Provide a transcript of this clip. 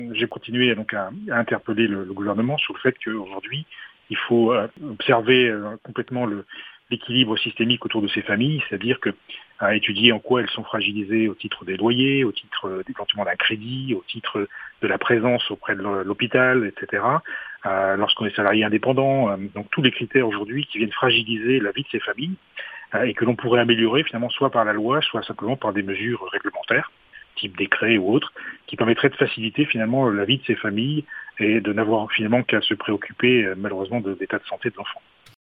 J'ai continué donc à interpeller le gouvernement sur le fait qu'aujourd'hui, il faut observer complètement l'équilibre systémique autour de ces familles, c'est-à-dire à étudier en quoi elles sont fragilisées au titre des loyers, au titre éventuellement d'un crédit, au titre de la présence auprès de l'hôpital, etc. Lorsqu'on est salarié indépendant, donc tous les critères aujourd'hui qui viennent fragiliser la vie de ces familles et que l'on pourrait améliorer finalement soit par la loi, soit simplement par des mesures réglementaires, type décret ou autre, qui permettraient de faciliter finalement la vie de ces familles et de n'avoir finalement qu'à se préoccuper malheureusement de l'état de santé de l'enfant.